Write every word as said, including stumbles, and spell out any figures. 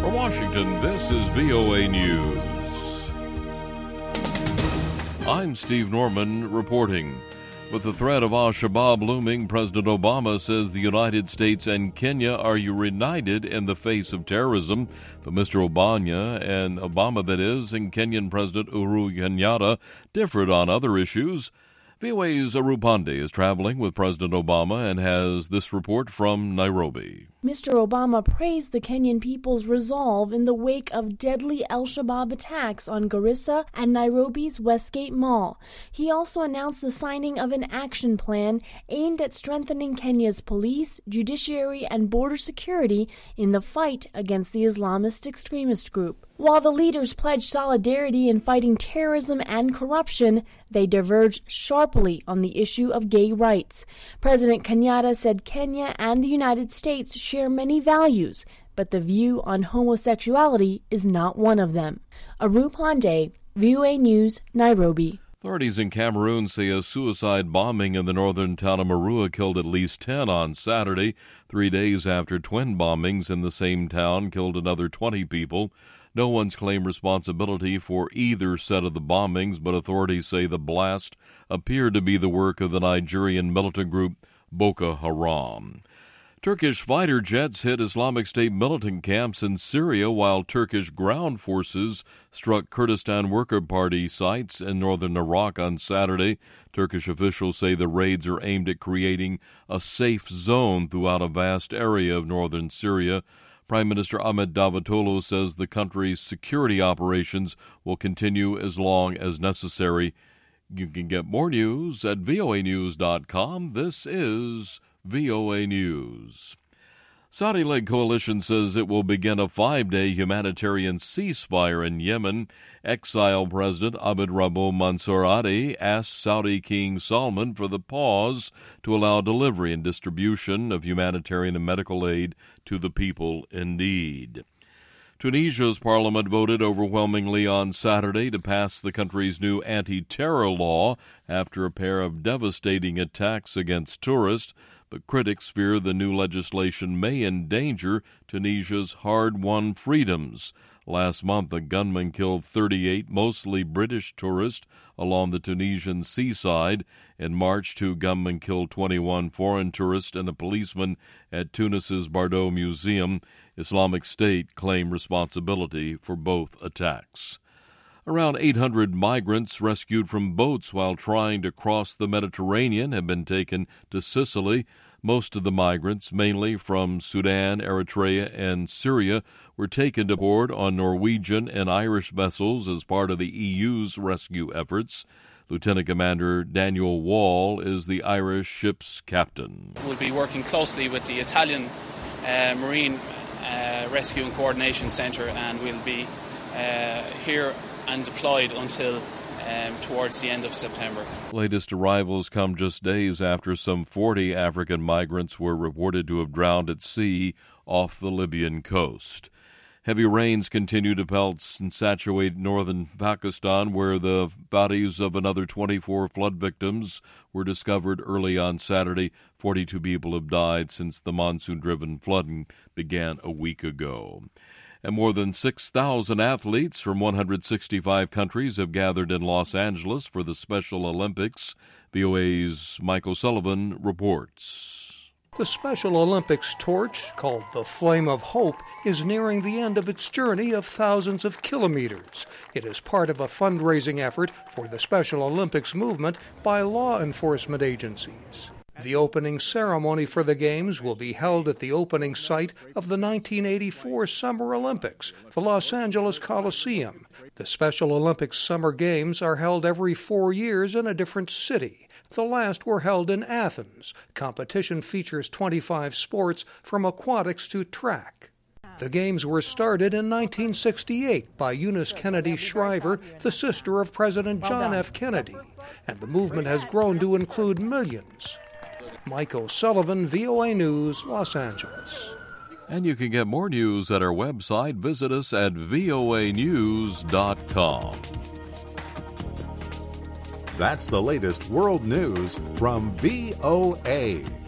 From Washington, this is V O A News. I'm Steve Norman reporting. With the threat of al-Shabaab looming, President Obama says the United States and Kenya are united in the face of terrorism. But Mister Obama, and Obama that is, and Kenyan President Uhuru Kenyatta differed on other issues. V O A's Arup Pande is traveling with President Obama and has this report from Nairobi. Mister Obama praised the Kenyan people's resolve in the wake of deadly al-Shabaab attacks on Garissa and Nairobi's Westgate Mall. He also announced the signing of an action plan aimed at strengthening Kenya's police, judiciary, and border security in the fight against the Islamist extremist group. While the leaders pledged solidarity in fighting terrorism and corruption, they diverged sharply on the issue of gay rights. President Kenyatta said Kenya and the United States share many values, but the view on homosexuality is not one of them. Arup Pande, V O A News, Nairobi. Authorities in Cameroon say a suicide bombing in the northern town of Marua killed at least ten on Saturday, three days after twin bombings in the same town killed another twenty people. No one's claimed responsibility for either set of the bombings, but authorities say the blast appeared to be the work of the Nigerian militant group Boko Haram. Turkish fighter jets hit Islamic State militant camps in Syria, while Turkish ground forces struck Kurdistan Worker Party sites in northern Iraq on Saturday. Turkish officials say the raids are aimed at creating a safe zone throughout a vast area of northern Syria. Prime Minister Ahmet Davutoglu says the country's security operations will continue as long as necessary. You can get more news at V O A news dot com. This is V O A News. Saudi-led coalition says it will begin a five-day humanitarian ceasefire in Yemen. Exiled President Abd Rabbu Mansour Hadi asked Saudi King Salman for the pause to allow delivery and distribution of humanitarian and medical aid to the people in need. Tunisia's parliament voted overwhelmingly on Saturday to pass the country's new anti-terror law after a pair of devastating attacks against tourists. But critics fear the new legislation may endanger Tunisia's hard-won freedoms. Last month, a gunman killed thirty-eight, mostly British tourists, along the Tunisian seaside. In March, two gunmen killed twenty-one foreign tourists and a policeman at Tunis's Bardo Museum. Islamic State claimed responsibility for both attacks. Around eight hundred migrants rescued from boats while trying to cross the Mediterranean have been taken to Sicily. Most of the migrants, mainly from Sudan, Eritrea, and Syria, were taken to port on Norwegian and Irish vessels as part of the E U's rescue efforts. Lieutenant Commander Daniel Wall is the Irish ship's captain. We'll be working closely with the Italian uh, Marine uh, Rescue and Coordination Centre, and we'll be uh, here and deployed until um, towards the end of September. Latest arrivals come just days after some forty African migrants were reported to have drowned at sea off the Libyan coast. Heavy rains continue to pelt and saturate northern Pakistan, where the bodies of another twenty-four flood victims were discovered early on Saturday. forty-two people have died since the monsoon-driven flooding began a week ago. And more than six thousand athletes from one hundred sixty-five countries have gathered in Los Angeles for the Special Olympics. V O A's Mike O'Sullivan reports. The Special Olympics torch, called the Flame of Hope, is nearing the end of its journey of thousands of kilometers. It is part of a fundraising effort for the Special Olympics movement by law enforcement agencies. The opening ceremony for the Games will be held at the opening site of the nineteen eighty-four Summer Olympics, the Los Angeles Coliseum. The Special Olympics Summer Games are held every four years in a different city. The last were held in Athens. Competition features twenty-five sports from aquatics to track. The Games were started in nineteen sixty-eight by Eunice Kennedy Shriver, the sister of President John F. Kennedy, and the movement has grown to include millions. Mike O'Sullivan, V O A News, Los Angeles. And you can get more news at our website. Visit us at V O A news dot com. That's the latest world news from V O A.